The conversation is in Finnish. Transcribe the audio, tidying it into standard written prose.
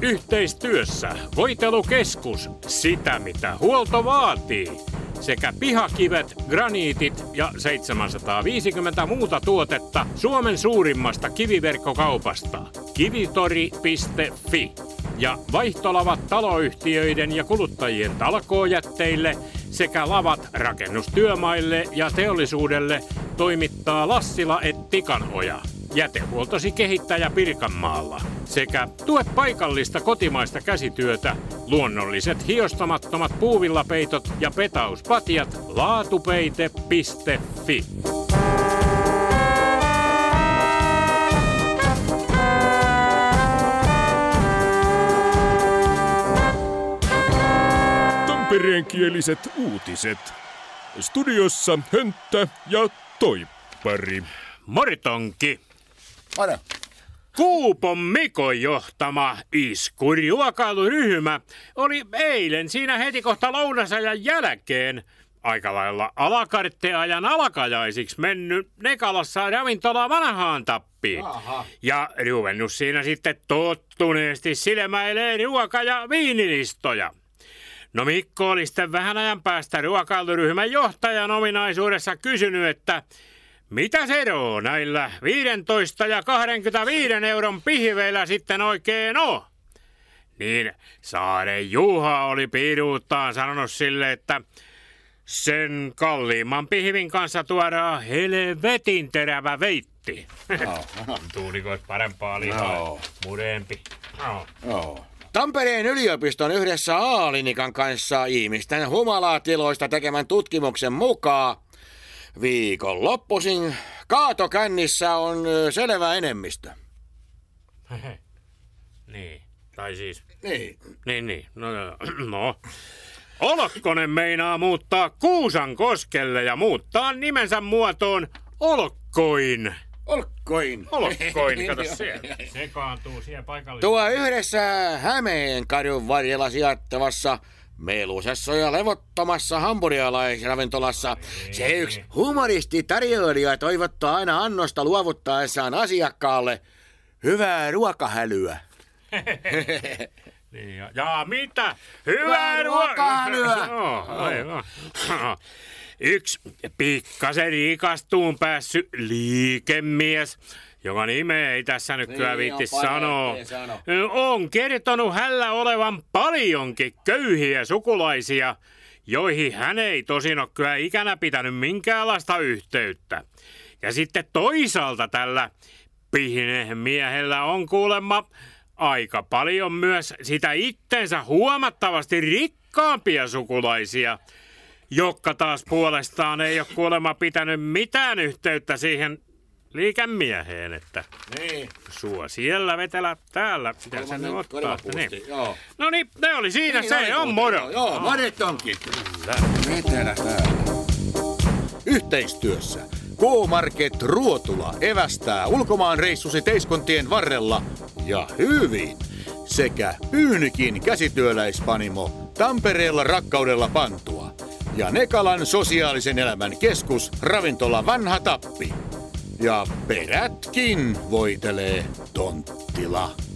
Yhteistyössä Voitelukeskus, sitä mitä huolto vaatii. Sekä Pihakivet, graniitit ja 750 muuta tuotetta Suomen suurimmasta kiviverkkokaupasta. Kivitori.fi. Ja vaihtolavat taloyhtiöiden ja kuluttajien talkoojätteille sekä lavat rakennustyömaille ja teollisuudelle toimittaa Lassila & Tikanoja. Jätehuoltosi kehittäjä Pirkanmaalla. Sekä tue paikallista kotimaista käsityötä, luonnolliset hiostamattomat puuvillapeitot ja petauspatjat laatupeite.fi. Tampereenkieliset uutiset. Studiossa Hönttä ja Toippari. Mortonki. Moro. Kuupon Mikon johtama iskuriruokailuryhmä oli eilen siinä heti kohta lounasajan jälkeen aika lailla alakartteajan alakajaisiksi mennyt Nekalassa ravintola vanhaan tappiin. Aha. Ja ruvennut siinä sitten tottuneesti silmäilee ruoka- ja viinilistoja. No Mikko oli sitten vähän ajan päästä ruokailuryhmän johtajan ominaisuudessa kysynyt, että mitä se eroo näillä 15 ja 25 euron pihveillä sitten oikein on? Niin Saaren Juha oli piiruuttaan sanonut sille, että sen kalliimman pihvin kanssa tuodaan helvetin terävä veitti. Tuuliko olisi parempaa lihaa? Murempi. Joo. Tampereen yliopiston yhdessä Aalinikan kanssa ihmisten humalaatiloista tekemän tutkimuksen mukaan viikonloppuisin kaatokännissä on selvä enemmistö. Niin, tai siis... Niin. Niin. No. Olokkonen meinaa muuttaa Kuusankoskelle ja muuttaa nimensä muotoon Olkkoin. Olkkoin. Olkkoin, kato siellä. Sekaantuu siellä paikallisesti. Tuo yhdessä Hämeenkadun varrella sijoittavassa melusessa ja levottomassa hamburialaisravintolassa se yksi humoristitarjoilija toivottaa aina annosta luovuttaessaan asiakkaalle hyvää ruokahälyä. Niin, ja mitä? Hyvää ruokahälyä! Aivan. Yksi pikkasen rikastuun päässyt liikemies, joka nimeä ei tässä nyt kyllä viitti sanoa, on kertonut hällä olevan paljonkin köyhiä sukulaisia, joihin hän ei tosin ole kyllä ikänä pitänyt minkäänlaista yhteyttä. Ja sitten toisaalta tällä pihnemiehellä on kuulemma aika paljon myös sitä itsensä huomattavasti rikkaampia sukulaisia, jotka taas puolestaan ei ole kuulemma pitänyt mitään yhteyttä siihen liikemieheen, että niin. Sua siellä vetelä täällä. Mitä sä nyt ottaa? Niin. Joo. No niin, ne oli siinä, niin, se on moro. Joo, monet onkin. Vetelä täällä. Yhteistyössä K-Market Ruotula evästää ulkomaanreissusi Teiskontien varrella ja hyvin. Sekä Pyynikin käsityöläispanimo Tampereella rakkaudella pantua. Ja Nekalan sosiaalisen elämän keskus ravintola Vanha Tappi. Ja perätkin voitelee Tonttila.